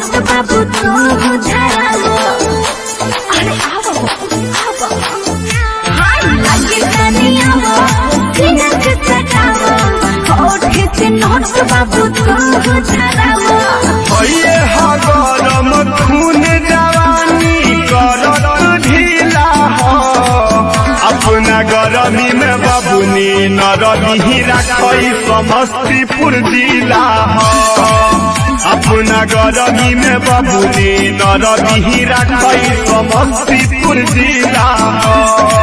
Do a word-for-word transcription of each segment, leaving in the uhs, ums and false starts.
Note बाबू तू धरावो अरे आवो आवो हाय लगे कनियावो सीनत सटावो होठ से नोट बाबू तू धरावो ओए हा गरम खून जवानी करत ढीला हो अपना गरमी में बाबूनी नरमी रखई समस्तीपुर जिला हो अपना गरमी में बाबूनी नरमी रखई समस्तीपुर जिला हो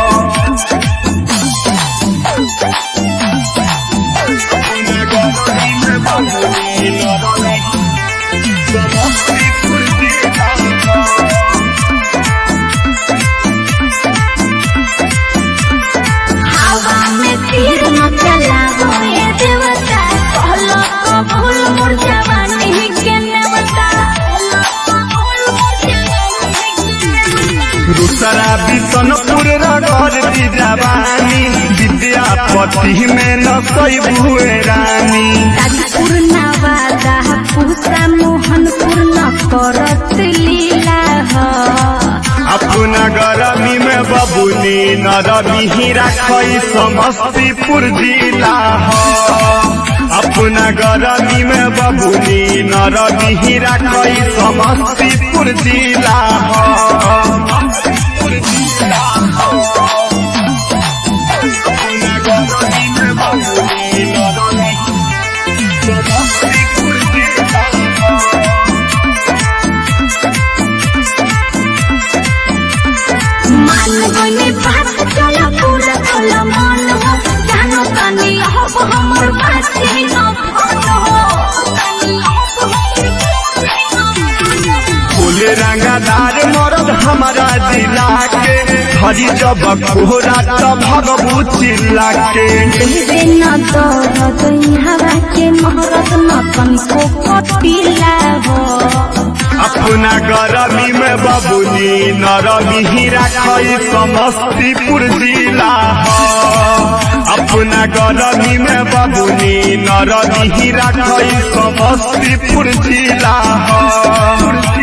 शराबी सोनपुर घर की जवानी विद्यापति में नसई भुए रानी ताजपुर नवादा पूसा मोहनपुर न करत लीला हो अपना गरमी में बबुनी नरमी रखई समस्तीपुर जिला हो अपना गरमी में बबुनी नरमी रखई समस्तीपुर जिला हो रंगादार मरद हमारा जिला के हरी जब कोहरा तब भगबू चिल्ला के न दर्द हवा के महरत न तनको पटीला हो अपना गरमी में बबुनी नरमी रखई समस्तीपुर जिला हो अपना गरमी में बबुनी नरमी रखई समस्तीपुर जिला हो।